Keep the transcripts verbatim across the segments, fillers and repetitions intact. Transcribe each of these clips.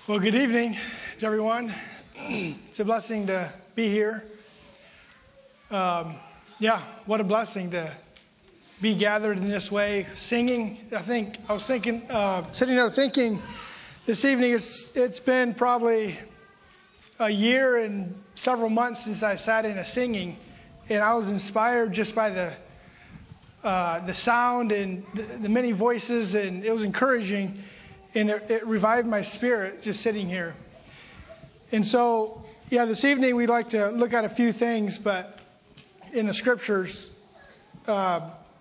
Well, good evening to everyone. It's a blessing to be here. Um, yeah, what a blessing to be gathered in this way, singing. I think I was thinking, uh, sitting there thinking this evening, it's, it's been probably a year and several months since I sat in a singing, and I was inspired just by the uh, the sound and the, the many voices, and it was encouraging. And it, it revived my spirit just sitting here. And so, yeah, this evening we'd like to look at a few things, but in the scriptures. Uh,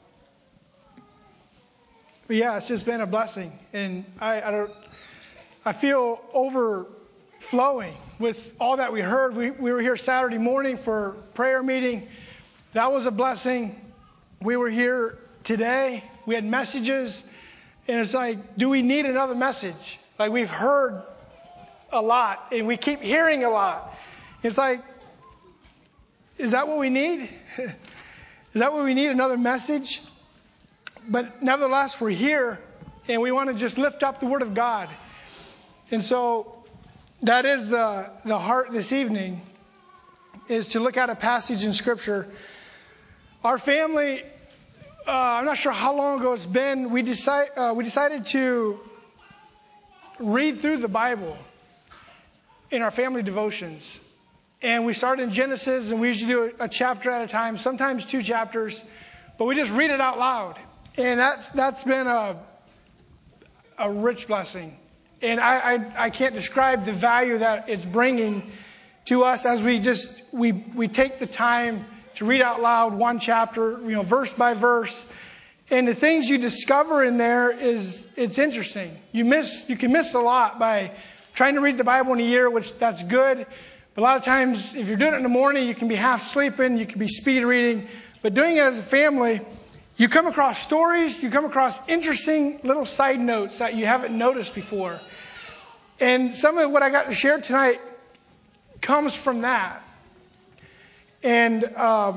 but yeah, it's just been a blessing, and I, I don't. I feel overflowing with all that we heard. We we were here Saturday morning for prayer meeting. That was a blessing. We were here today. We had messages. And it's like, do we need another message? Like, we've heard a lot, and we keep hearing a lot. It's like, is that what we need? Is that what we need, another message? But nevertheless, we're here, and we want to just lift up the Word of God. And so that is the, the heart this evening, is to look at a passage in Scripture. Our family... Uh, I'm not sure how long ago it's been. We decide uh, we decided to read through the Bible in our family devotions, and we started in Genesis, and we usually do a, a chapter at a time, sometimes two chapters, but we just read it out loud, and that's that's been a a rich blessing, and I I, I can't describe the value that it's bringing to us as we just we we take the time to read out loud one chapter, you know, verse by verse. And the things you discover in there is, it's interesting. You miss, you can miss a lot by trying to read the Bible in a year, which that's good. But a lot of times, if you're doing it in the morning, you can be half sleeping, you can be speed reading. But doing it as a family, you come across stories, you come across interesting little side notes that you haven't noticed before. And some of what I got to share tonight comes from that. And um,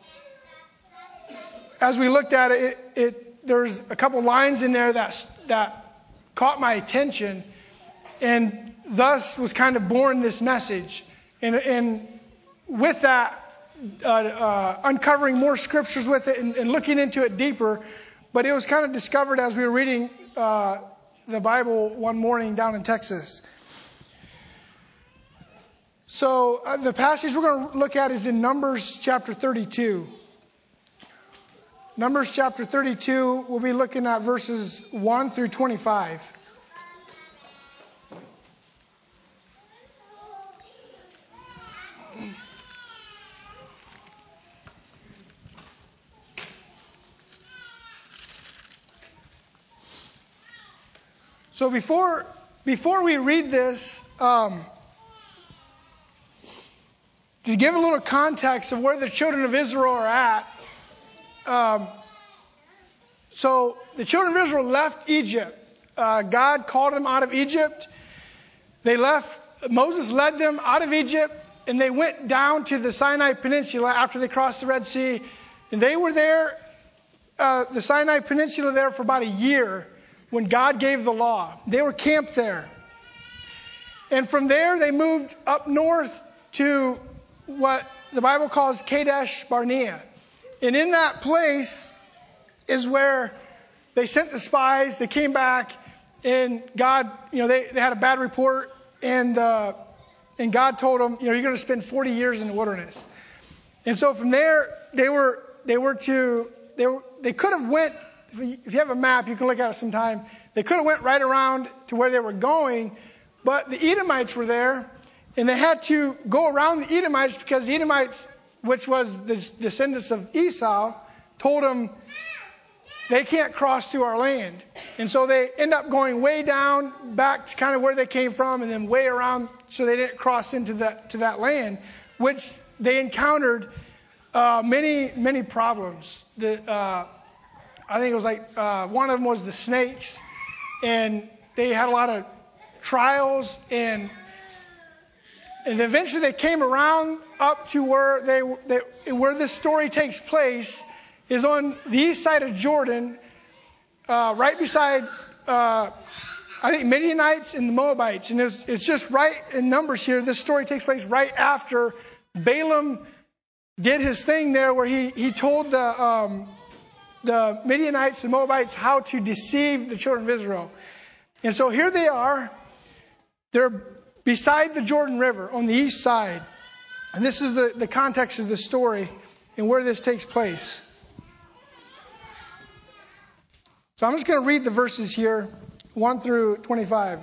as we looked at it, it, it, there's a couple lines in there that that caught my attention, and thus was kind of born this message. And, and with that, uh, uh, uncovering more scriptures with it and, and looking into it deeper. But it was kind of discovered as we were reading uh, the Bible one morning down in Texas. So uh, the passage we're going to look at is in Numbers chapter thirty-two. Numbers chapter thirty-two, we'll be looking at verses one through twenty-five. So before before we read this, um, to give a little context of where the children of Israel are at, um, so the children of Israel left Egypt. Uh, God called them out of Egypt. They left. Moses led them out of Egypt, and they went down to the Sinai Peninsula after they crossed the Red Sea. And they were there, uh, the Sinai Peninsula there for about a year when God gave the law. They were camped there. And from there, they moved up north to what the Bible calls Kadesh Barnea. And in that place is where they sent the spies. They came back, and God, you know, they, they had a bad report, and uh, and God told them, you know, you're going to spend forty years in the wilderness. And so from there, they were they were to they were, they could have went. If you have a map, you can look at it sometime. They could have went right around to where they were going, but the Edomites were there. And they had to go around the Edomites because the Edomites, which was the descendants of Esau, told them they can't cross through our land. And so they end up going way down back to kind of where they came from, and then way around so they didn't cross into that to that land, which they encountered uh, many, many problems. The, uh, I think it was like uh, one of them was the snakes, and they had a lot of trials, and And eventually they came around up to where they, they where this story takes place is on the east side of Jordan, uh, right beside uh, I think, Midianites and the Moabites. And it's, it's just right in Numbers here. This story takes place right after Balaam did his thing there where he, he told the, um, the Midianites and Moabites how to deceive the children of Israel. And so here they are. They're beside the Jordan River on the east side. And this is the, the context of the story and where this takes place. So I'm just going to read the verses here, one through twenty-five.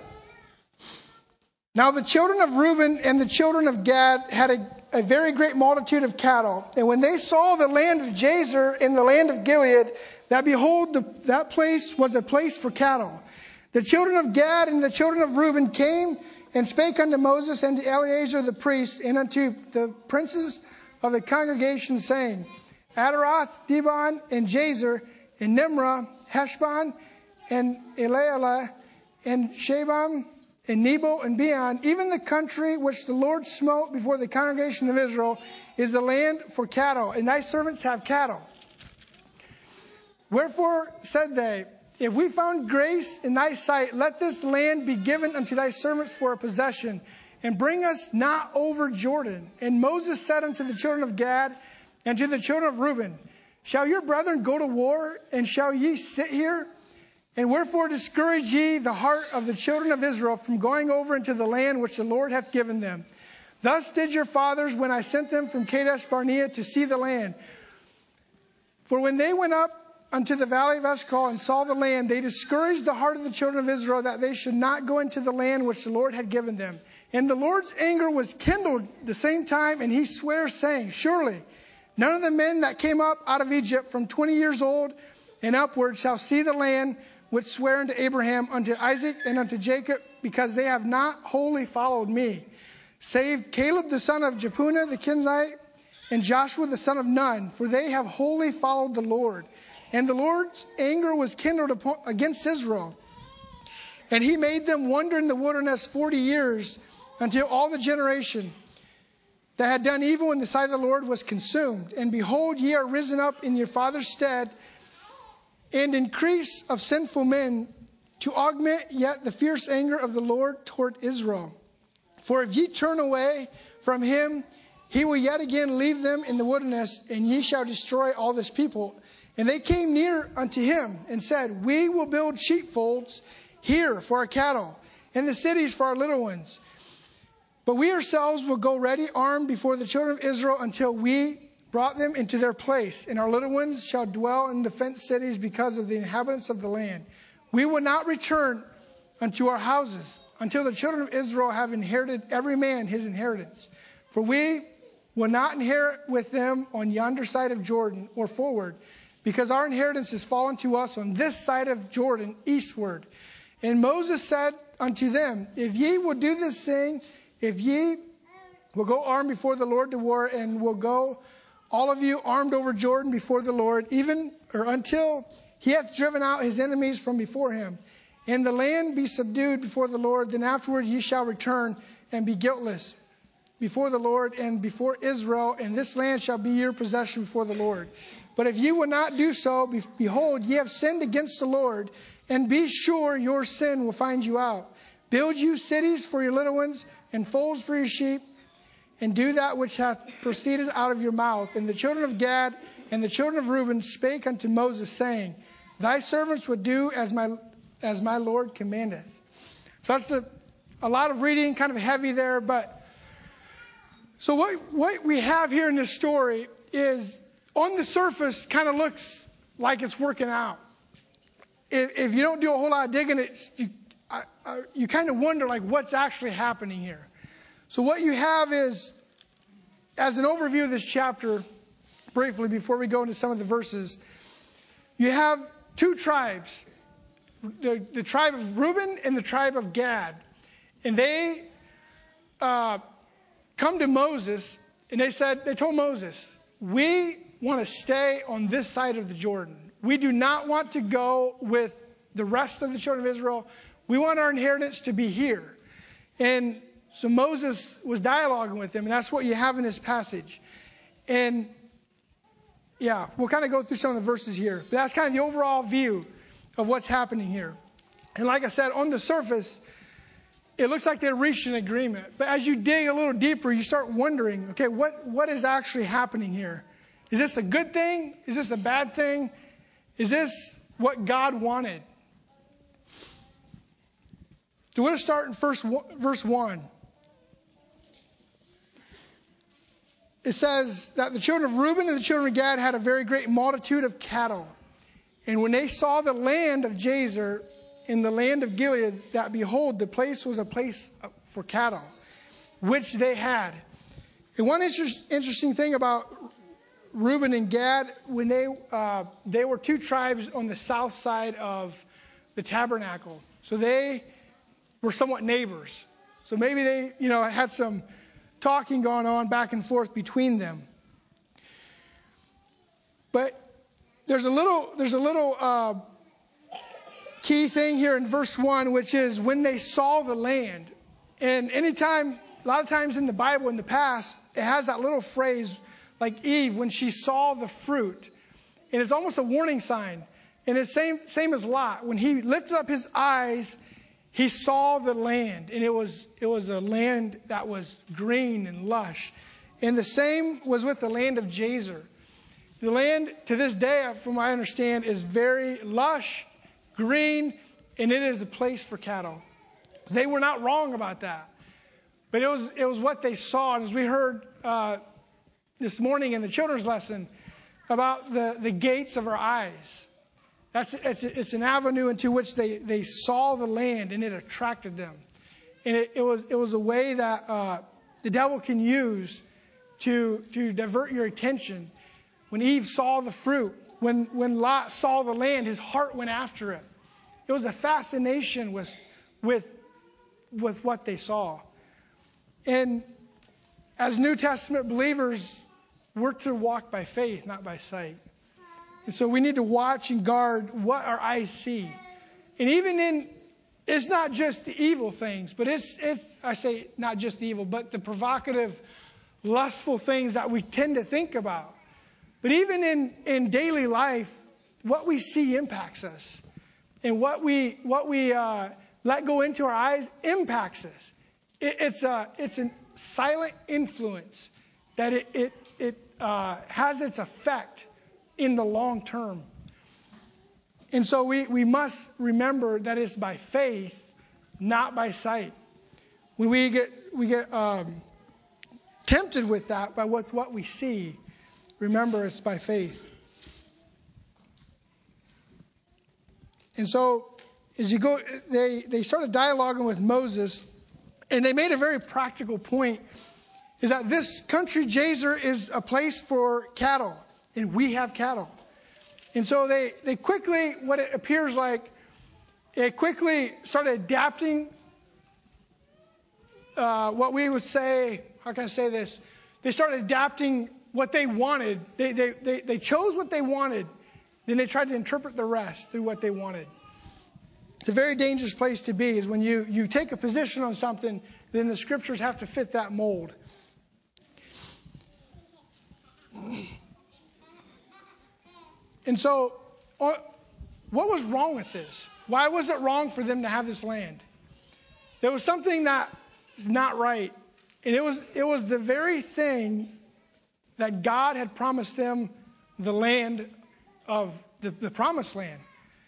Now the children of Reuben and the children of Gad had a, a very great multitude of cattle. And when they saw the land of Jazer and the land of Gilead, that behold, the, that place was a place for cattle. The children of Gad and the children of Reuben came and spake unto Moses and to Eleazar the priest and unto the princes of the congregation, saying, Adaroth, Dibon, and Jazer, and Nimrah, Heshbon, and Elealeh, and Shebam, and Nebo, and Beon, even the country which the Lord smote before the congregation of Israel, is the land for cattle, and thy servants have cattle. Wherefore said they, if we found grace in thy sight, let this land be given unto thy servants for a possession, and bring us not over Jordan. And Moses said unto the children of Gad and to the children of Reuben, shall your brethren go to war, and shall ye sit here? And wherefore discourage ye the heart of the children of Israel from going over into the land which the Lord hath given them? Thus did your fathers when I sent them from Kadesh Barnea to see the land. For when they went up unto the valley of Eshcol and saw the land, they discouraged the heart of the children of Israel that they should not go into the land which the Lord had given them. And the Lord's anger was kindled the same time, and he sware, saying, surely none of the men that came up out of Egypt from twenty years old and upward shall see the land which sware unto Abraham, unto Isaac, and unto Jacob, because they have not wholly followed me, save Caleb the son of Jephunneh the Kenizzite, and Joshua the son of Nun, for they have wholly followed the Lord. And the Lord's anger was kindled upon, against Israel. And he made them wander in the wilderness forty years, until all the generation that had done evil in the sight of the Lord was consumed. And behold, ye are risen up in your father's stead, and increase of sinful men, to augment yet the fierce anger of the Lord toward Israel. For if ye turn away from him, he will yet again leave them in the wilderness, and ye shall destroy all this people. And they came near unto him and said, we will build sheepfolds here for our cattle, and the cities for our little ones. But we ourselves will go ready armed before the children of Israel until we brought them into their place. And our little ones shall dwell in the fenced cities because of the inhabitants of the land. We will not return unto our houses until the children of Israel have inherited every man his inheritance. For we will not inherit with them on yonder side of Jordan or forward, because our inheritance is fallen to us on this side of Jordan eastward. And Moses said unto them, if ye will do this thing, if ye will go armed before the Lord to war, and will go all of you armed over Jordan before the Lord, even or until he hath driven out his enemies from before him, and the land be subdued before the Lord, then afterward ye shall return and be guiltless before the Lord and before Israel, and this land shall be your possession before the Lord. But if ye will not do so, behold, ye have sinned against the Lord, and be sure your sin will find you out. Build you cities for your little ones, and folds for your sheep, and do that which hath proceeded out of your mouth. And the children of Gad and the children of Reuben spake unto Moses, saying, thy servants would do as my as my Lord commandeth. So that's a, a lot of reading, kind of heavy there, but so what, what we have here in this story is, on the surface, kind of looks like it's working out. If, if you don't do a whole lot of digging, it's, you, I, I, you kind of wonder, like, what's actually happening here. So what you have is, as an overview of this chapter, briefly, before we go into some of the verses, you have two tribes, the, the tribe of Reuben and the tribe of Gad. And they uh, come to Moses, and they said, they told Moses, we want to stay on this side of the Jordan. We do not want to go with the rest of the children of Israel. We want our inheritance to be here. And so Moses was dialoguing with them, and that's what you have in this passage. And yeah, we'll kind of go through some of the verses here. But that's kind of the overall view of what's happening here. And like I said, on the surface, it looks like they reached an agreement. But as you dig a little deeper, you start wondering, okay, what, what is actually happening here? Is this a good thing? Is this a bad thing? Is this what God wanted? So we're going to start in first, verse one. It says that the children of Reuben and the children of Gad had a very great multitude of cattle. And when they saw the land of Jazer in the land of Gilead, that behold, the place was a place for cattle, which they had. And one inter- interesting thing about Reuben and Gad, when they uh, they were two tribes on the south side of the tabernacle, so they were somewhat neighbors. So maybe they, you know, had some talking going on back and forth between them. But there's a little there's a little uh, key thing here in verse one, which is when they saw the land. And anytime, a lot of times in the Bible in the past, it has that little phrase like Eve when she saw the fruit. And it's almost a warning sign. And it's same same as Lot. When he lifted up his eyes, he saw the land. And it was it was a land that was green and lush. And the same was with the land of Jazer. The land to this day, from what I understand, is very lush, green, and it is a place for cattle. They were not wrong about that. But it was it was what they saw. And as we heard uh, this morning in the children's lesson about the, the gates of our eyes. That's it's, it's an avenue into which they, they saw the land and it attracted them. And it, it was it was a way that uh, the devil can use to to divert your attention. When Eve saw the fruit, when when Lot saw the land, his heart went after it. It was a fascination with with with what they saw. And as New Testament believers, we're to walk by faith, not by sight. And so we need to watch and guard what our eyes see. And even in, it's not just the evil things, but it's, it's I say not just the evil, but the provocative, lustful things that we tend to think about. But even in, in daily life, what we see impacts us. And what we what we uh, let go into our eyes impacts us. It, it's a it's a silent influence that it it, it uh, has its effect in the long term. And so we, we must remember that it's by faith, not by sight. When we get we get um, tempted with that by what, what we see, remember it's by faith. And so as you go, they, they started dialoguing with Moses, and they made a very practical point, is that this country, Jazer, is a place for cattle, and we have cattle. And so they, they quickly, what it appears like, they quickly started adapting uh, what we would say, how can I say this? They started adapting what they wanted. They, they, they, they chose what they wanted. Then they tried to interpret the rest through what they wanted. It's a very dangerous place to be, is when you, you take a position on something, then the scriptures have to fit that mold. And so, what was wrong with this? Why was it wrong for them to have this land? There was something that is not right. And it was it was the very thing that God had promised them, the land of the, the promised land.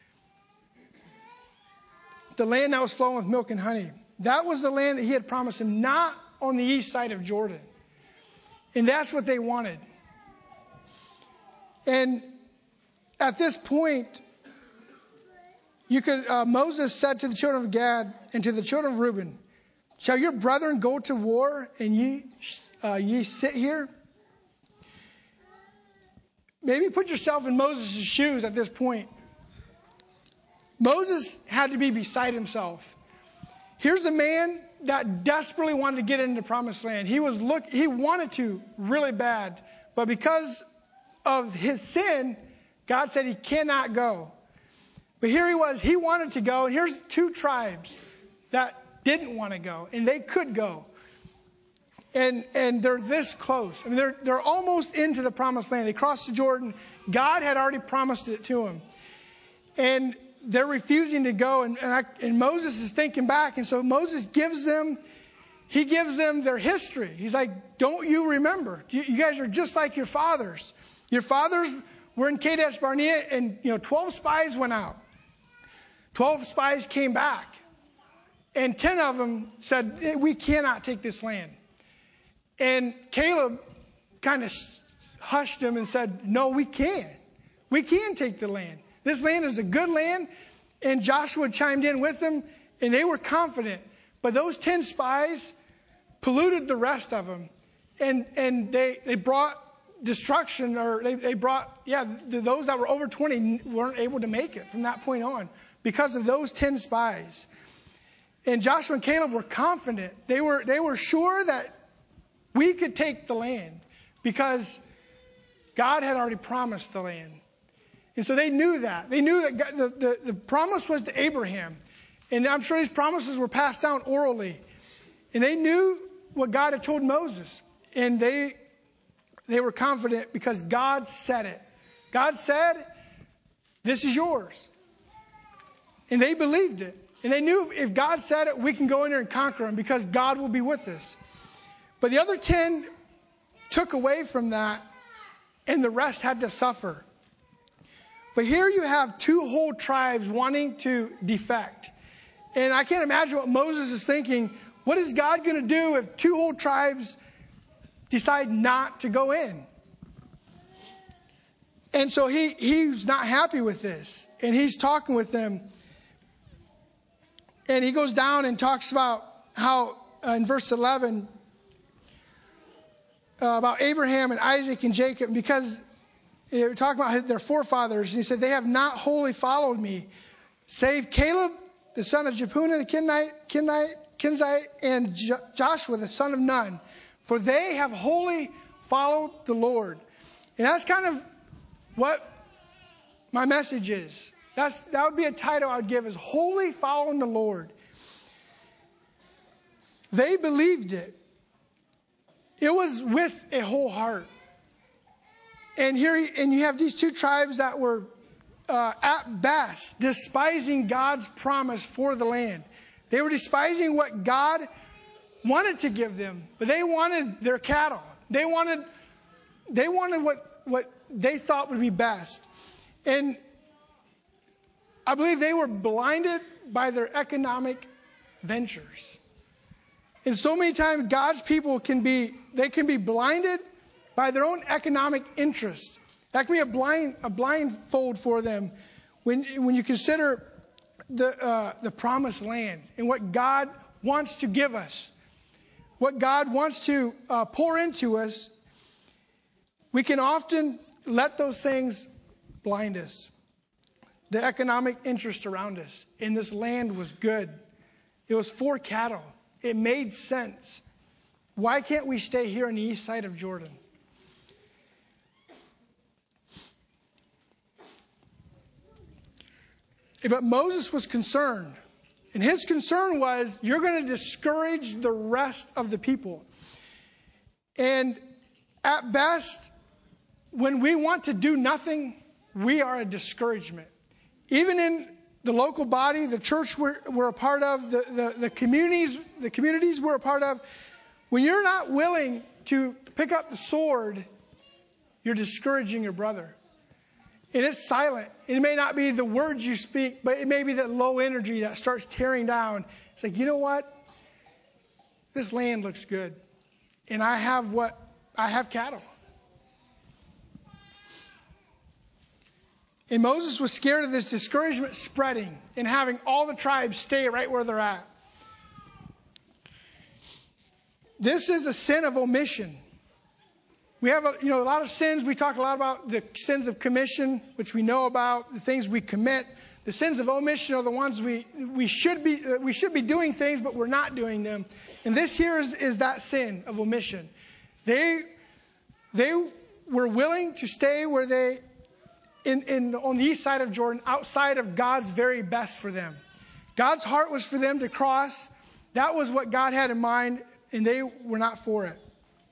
The land that was flowing with milk and honey. That was the land that he had promised them, not on the east side of Jordan. And that's what they wanted. And at this point, you could uh, Moses said to the children of Gad and to the children of Reuben, "Shall your brethren go to war and ye uh, ye sit here?" Maybe put yourself in Moses' shoes at this point. Moses had to be beside himself. Here's a man that desperately wanted to get into the promised land. He was look he wanted to really bad, but because of his sin, God said he cannot go. But here he was, he wanted to go, and here's two tribes that didn't want to go, and they could go. And and they're this close. I mean, they're they're almost into the promised land. They crossed the Jordan. God had already promised it to them. And they're refusing to go, and and, I, and Moses is thinking back, and so Moses gives them, he gives them their history. He's like, don't you remember? You, you guys are just like your fathers. Your fathers were in Kadesh Barnea, and you know, twelve spies went out. twelve spies came back, and ten of them said, we cannot take this land. And Caleb kind of hushed him and said, no, we can. We can take the land. This land is a good land. And Joshua chimed in with them, and they were confident. But those ten spies polluted the rest of them. And and they, they brought destruction, or they, they brought, yeah, those that were over twenty weren't able to make it from that point on because of those ten spies. And Joshua and Caleb were confident. They were they were sure that we could take the land because God had already promised the land. And so they knew that. They knew that God, the, the, the promise was to Abraham. And I'm sure these promises were passed down orally. And they knew what God had told Moses. And they they were confident because God said it. God said, this is yours. And they believed it. And they knew if God said it, we can go in there and conquer them because God will be with us. But the other ten took away from that, and the rest had to suffer. But here you have two whole tribes wanting to defect. And I can't imagine what Moses is thinking. What is God going to do if two whole tribes decide not to go in? And so he he's not happy with this. And he's talking with them. And he goes down and talks about how uh, in verse eleven, uh, about Abraham and Isaac and Jacob, because we're talking about their forefathers. And he said, they have not wholly followed me, save Caleb, the son of Jephunneh, the Kenite, Kenite, Kenzite, and Jo- Joshua, the son of Nun. For they have wholly followed the Lord. And that's kind of what my message is. That's, that would be a title I would give, is wholly following the Lord. They believed it. It was with a whole heart. And here, and you have these two tribes that were, uh, at best, despising God's promise for the land. They were despising what God wanted to give them, but they wanted their cattle. They wanted, they wanted what, what they thought would be best. And I believe they were blinded by their economic ventures. And so many times God's people can be, they can be blinded by their own economic interests. That can be a blind, a blindfold for them when, when you consider the, uh, the promised land and what God wants to give us, what God wants to uh, pour into us. We can often let those things blind us. The economic interest around us. And this land was good. It was for cattle. It made sense. Why can't we stay here on the east side of Jordan? But Moses was concerned. And his concern was, you're going to discourage the rest of the people. And at best, when we want to do nothing, we are a discouragement. Even in the local body, the church we're, we're a part of, the, the, the communities, the communities we're a part of, when you're not willing to pick up the sword, you're discouraging your brother. And it's silent. It may not be the words you speak, but it may be that low energy that starts tearing down. It's like, you know what? This land looks good. And I have what? I have cattle. And Moses was scared of this discouragement spreading and having all the tribes stay right where they're at. This is a sin of omission. We have a, you know, a lot of sins. We talk a lot about the sins of commission, which we know about, the things we commit. The sins of omission are the ones we we should be we should be doing things, but we're not doing them. And this here is, is that sin of omission. They they were willing to stay where they in, in on the east side of Jordan, outside of God's very best for them. God's heart was for them to cross. That was what God had in mind, and they were not for it.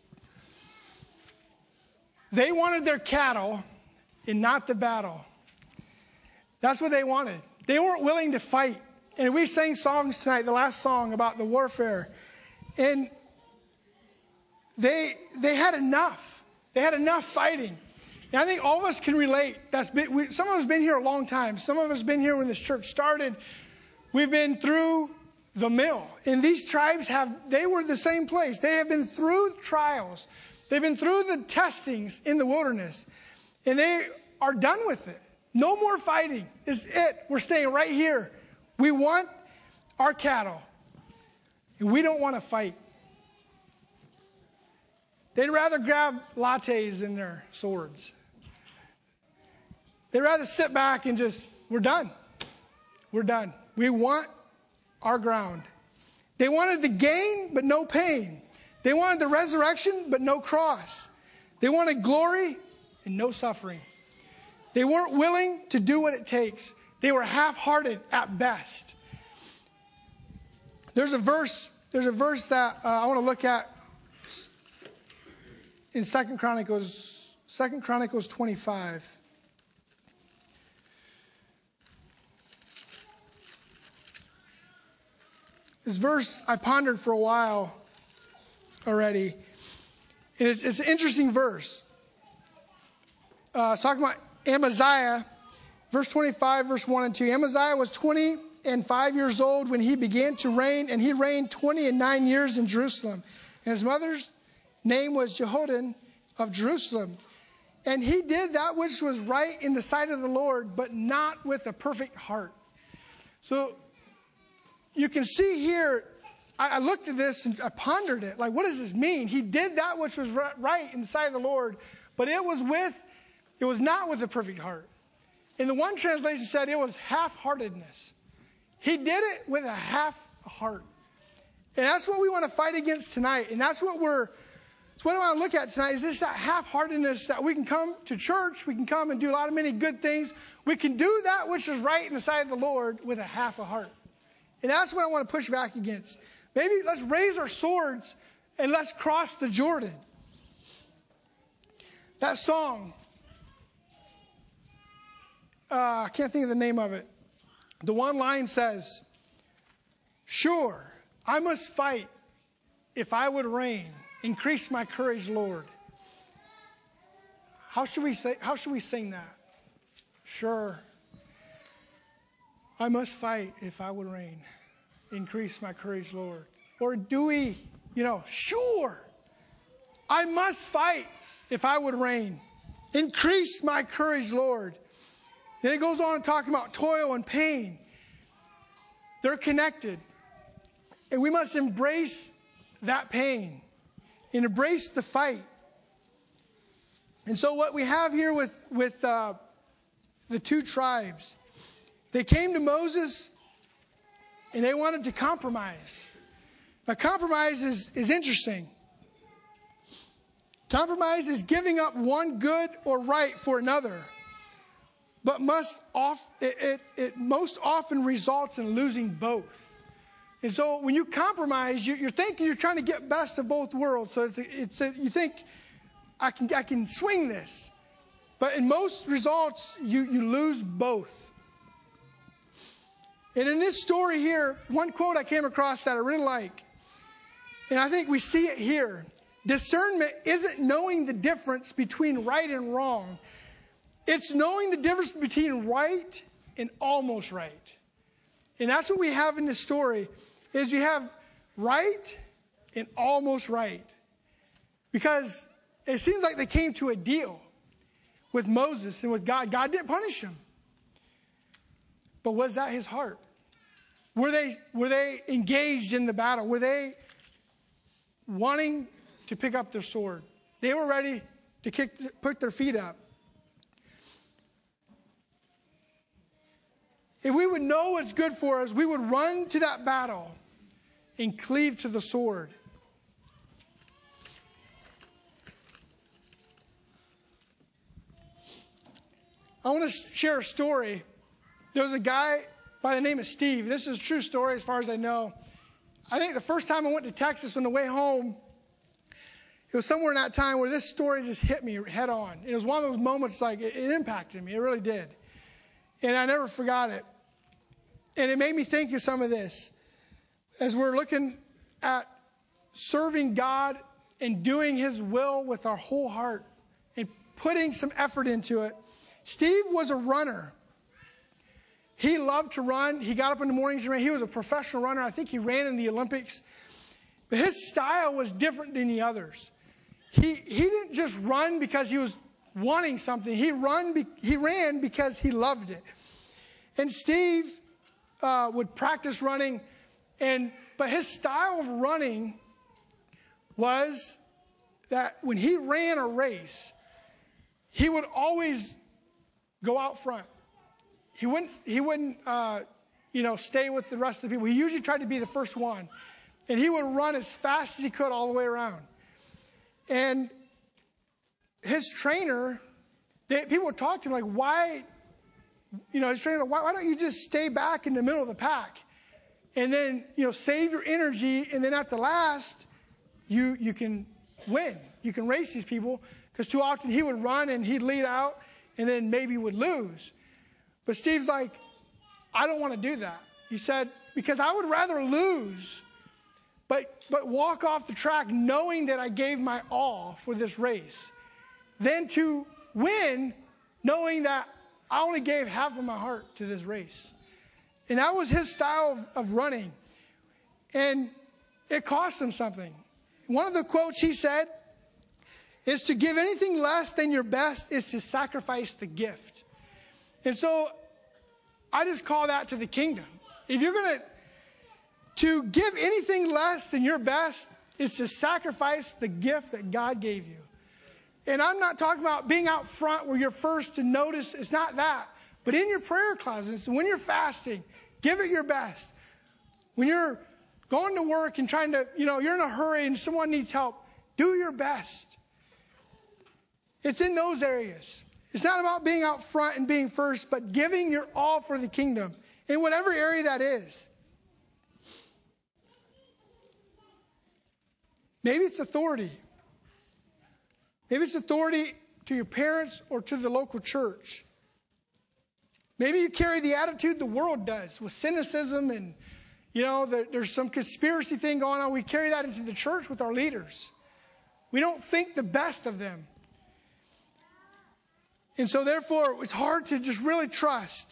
They wanted their cattle and not the battle. That's what they wanted. They weren't willing to fight. And we sang songs tonight, the last song about the warfare. And they they had enough. They had enough fighting. And I think all of us can relate. That's been, we, some of us have been here a long time. Some of us have been here when this church started. We've been through the mill. And these tribes have, they were the same place. They have been through trials. They've been through the testings in the wilderness. And they are done with it. No more fighting. This is it. We're staying right here. We want our cattle. And we don't want to fight. They'd rather grab lattes than their swords. They'd rather sit back and just, we're done. We're done. We want our ground. They wanted the gain, but no pain. They wanted the resurrection, but no cross. They wanted glory and no suffering. They weren't willing to do what it takes. They were half-hearted at best. There's a verse, there's a verse that uh, I want to look at in Second Chronicles, Second Chronicles twenty-five. This verse I pondered for a while already. And it's, it's an interesting verse. Uh, it's talking about Amaziah, verse twenty-five, verse one and two. Amaziah was twenty and five years old when he began to reign, and he reigned twenty and nine years in Jerusalem. And his mother's name was Jehoaddan of Jerusalem. And he did that which was right in the sight of the Lord, but not with a perfect heart. So you can see here, I, I looked at this and I pondered it. Like, what does this mean? He did that which was right in the sight of the Lord, but it was with, it was not with a perfect heart. And the one translation said it was half-heartedness. He did it with a half heart. And that's what we want to fight against tonight. And that's what we're, that's what I want to look at tonight, is this that half-heartedness that we can come to church, we can come and do a lot of many good things. We can do that which is right in the sight of the Lord with a half a heart. And that's what I want to push back against. Maybe let's raise our swords and let's cross the Jordan. That song, uh, I can't think of the name of it. The one line says, "Sure, I must fight if I would reign. Increase my courage, Lord." How should we say? How should we sing that? Sure, I must fight if I would reign. Increase my courage, Lord. Or do we, you know, sure, I must fight if I would reign. Increase my courage, Lord. Then it goes on to talk about toil and pain. They're connected. And we must embrace that pain and embrace the fight. And so what we have here with, with uh, the two tribes, they came to Moses and they wanted to compromise. Now, compromise is, is interesting. Compromise is giving up one good or right for another, but must off, it, it, it most often results in losing both. And so when you compromise, you, you're thinking you're trying to get best of both worlds. So it's, it's a, you think, I can I can swing this. But in most results, you, you lose both. And in this story here, one quote I came across that I really like, and I think we see it here. Discernment isn't knowing the difference between right and wrong. It's knowing the difference between right and almost right. And that's what we have in this story, is you have right and almost right. Because it seems like they came to a deal with Moses and with God. God didn't punish him. But was that his heart? Were they, were they engaged in the battle? Were they wanting to pick up their sword? They were ready to kick, put their feet up. If we would know what's good for us, we would run to that battle and cleave to the sword. I want to share a story. There was a guy by the name of Steve. This is a true story as far as I know. I think the first time I went to Texas on the way home, it was somewhere in that time where this story just hit me head on. It was one of those moments, like, it, it impacted me. It really did. And I never forgot it. And it made me think of some of this. As we're looking at serving God and doing his will with our whole heart and putting some effort into it. Steve was a runner. He loved to run. He got up in the mornings and ran. He was a professional runner. I think he ran in the Olympics. But his style was different than the others. He he didn't just run because he was wanting something. He run be, he ran because he loved it. And Steve uh, would practice running, and but his style of running was that when he ran a race, he would always go out front. He wouldn't, he wouldn't, uh, you know, stay with the rest of the people. He usually tried to be the first one, and he would run as fast as he could all the way around. And his trainer, they, people would talk to him like, why, you know, his trainer, why, why don't you just stay back in the middle of the pack, and then, you know, save your energy, and then at the last, you you can win. You can race these people, because too often he would run and he'd lead out and then maybe would lose. But Steve's like, I don't want to do that. He said, because I would rather lose, but but walk off the track knowing that I gave my all for this race, than to win knowing that I only gave half of my heart to this race. And that was his style of, of running. And it cost him something. One of the quotes he said is, to give anything less than your best is to sacrifice the gift. And so I just call that to the kingdom. If you're going to, to give anything less than your best is to sacrifice the gift that God gave you. And I'm not talking about being out front where you're first to notice. It's not that. But in your prayer closets, when you're fasting, give it your best. When you're going to work and trying to, you know, you're in a hurry and someone needs help, do your best. It's in those areas. It's not about being out front and being first, but giving your all for the kingdom in whatever area that is. Maybe it's authority. Maybe it's authority to your parents or to the local church. Maybe you carry the attitude the world does with cynicism and, you know, the, there's some conspiracy thing going on. We carry that into the church with our leaders. We don't think the best of them. And so therefore, it's hard to just really trust.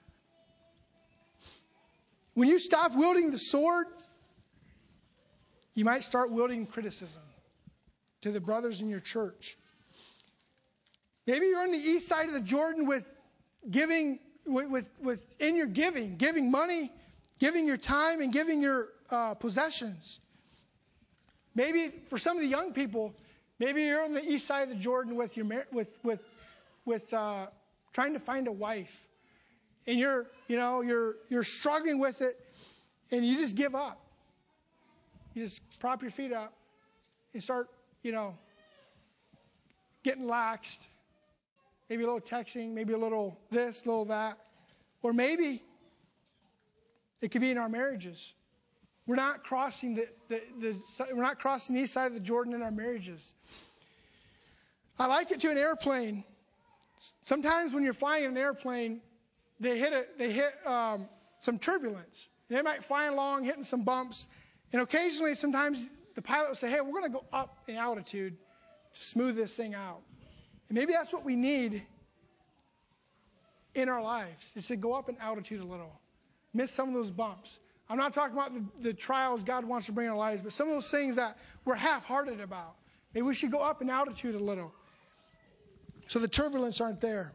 When you stop wielding the sword, you might start wielding criticism to the brothers in your church. Maybe you're on the east side of the Jordan with giving, with, with, with in your giving, giving money, giving your time, and giving your uh, possessions. Maybe for some of the young people, maybe you're on the east side of the Jordan with your with with with uh, trying to find a wife, and you're you know you're you're struggling with it, and you just give up. You just prop your feet up and start you know getting laxed. Maybe a little texting, maybe a little this, a little that, or maybe it could be in our marriages. We're not crossing the, the, the we're not crossing the east side of the Jordan in our marriages. I like it to an airplane. Sometimes when you're flying in an airplane, they hit a, they hit um, some turbulence. They might fly along, hitting some bumps, and occasionally, sometimes the pilot will say, "Hey, we're going to go up in altitude to smooth this thing out." And maybe that's what we need in our lives, is to go up in altitude a little, miss some of those bumps. I'm not talking about the, the trials God wants to bring in our lives, but some of those things that we're half-hearted about. Maybe we should go up in altitude a little so the turbulence aren't there.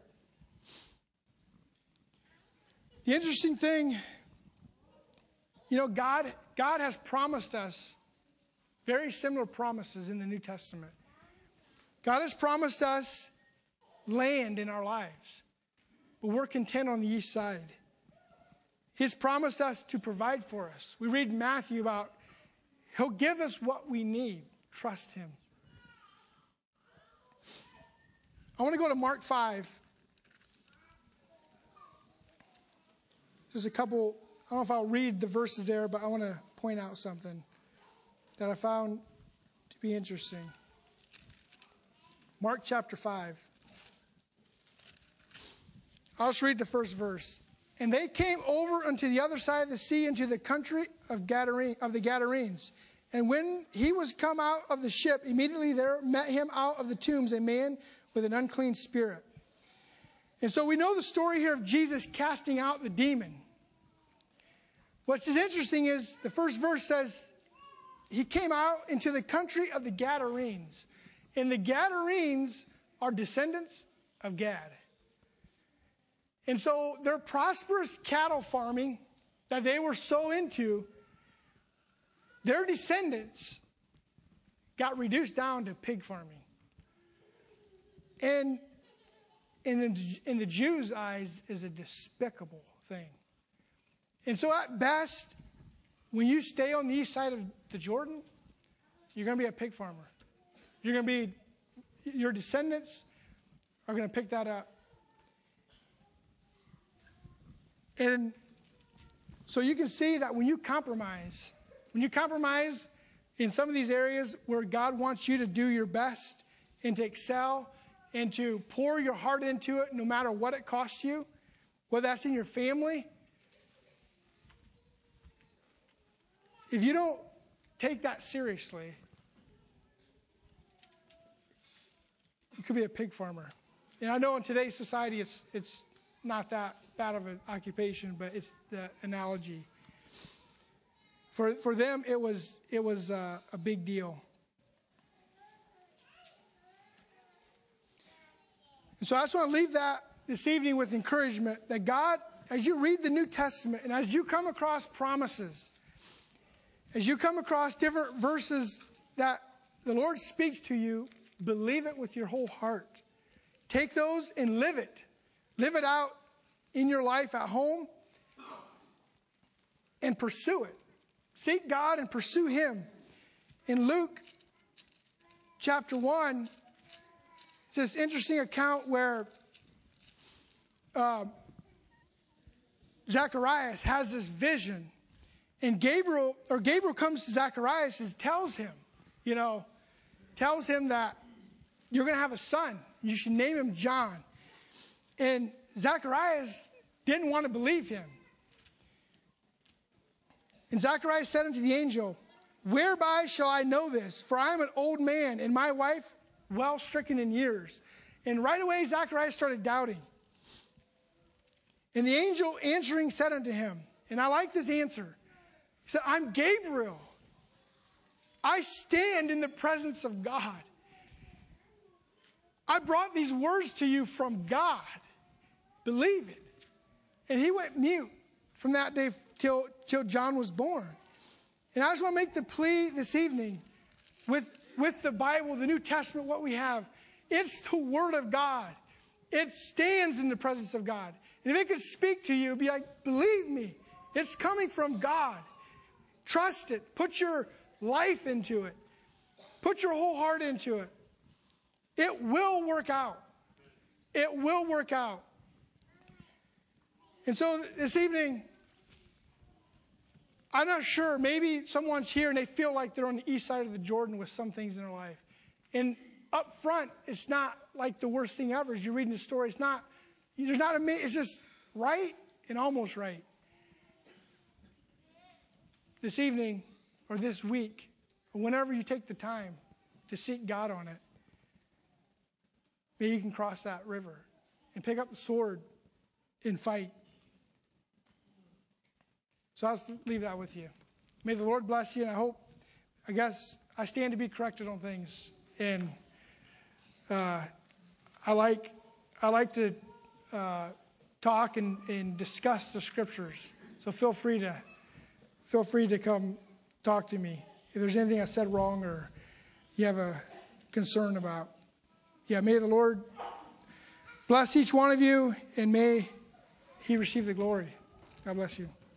The interesting thing, you know, God, God has promised us very similar promises in the New Testament. God has promised us land in our lives, but we're content on the east side. He's promised us to provide for us. We read in Matthew about He'll give us what we need. Trust Him. I want to go to Mark five. There's a couple, I don't know if I'll read the verses there, but I want to point out something that I found to be interesting. Mark chapter five. I'll just read the first verse. And they came over unto the other side of the sea into the country of Gadarene, of the Gadarenes. And when he was come out of the ship, immediately there met him out of the tombs a man with an unclean spirit. And so we know the story here of Jesus casting out the demon. What's interesting is the first verse says he came out into the country of the Gadarenes. And the Gadarenes are descendants of Gad. And so their prosperous cattle farming that they were so into, their descendants got reduced down to pig farming. And in the, in the Jews' eyes is a despicable thing. And so at best, when you stay on the east side of the Jordan, you're going to be a pig farmer. You're going to be, your descendants are going to pick that up. And so you can see that when you compromise, when you compromise in some of these areas where God wants you to do your best and to excel and to pour your heart into it no matter what it costs you, whether that's in your family, if you don't take that seriously, you could be a pig farmer. And I know in today's society it's it's not that bad of an occupation, but it's the analogy. For for them, it was it was uh, a big deal. And so I just want to leave that this evening with encouragement that God, as you read the New Testament and as you come across promises, as you come across different verses that the Lord speaks to you, believe it with your whole heart. Take those and live it. Live it out in your life at home and pursue it. Seek God and pursue Him. In Luke chapter one, it's this interesting account where uh, Zacharias has this vision. And Gabriel, or Gabriel comes to Zacharias and tells him, you know, tells him that you're going to have a son. You should name him John. And Zacharias didn't want to believe him. And Zacharias said unto the angel, whereby shall I know this? For I am an old man, and my wife well stricken in years. And right away Zacharias started doubting. And the angel answering said unto him, and I like this answer. He said, I'm Gabriel. I stand in the presence of God. I brought these words to you from God. Believe it. And he went mute from that day till, till John was born. And I just want to make the plea this evening with, with the Bible, the New Testament, what we have. It's the Word of God. It stands in the presence of God. And if it could speak to you, be like, believe me, it's coming from God. Trust it. Put your life into it. Put your whole heart into it. It will work out. It will work out. And so this evening, I'm not sure, maybe someone's here and they feel like they're on the east side of the Jordan with some things in their life. And up front, it's not like the worst thing ever. As you're reading the story, it's not, there's not a, it's just right and almost right. This evening or this week, or whenever you take the time to seek God on it, maybe you can cross that river and pick up the sword and fight. So I'll just leave that with you. May the Lord bless you, and I hope, I guess, I stand to be corrected on things. And uh, I like I like to uh, talk and, and discuss the scriptures. So feel free to feel free to come talk to me if there's anything I said wrong or you have a concern about. Yeah, may the Lord bless each one of you, and may He receive the glory. God bless you.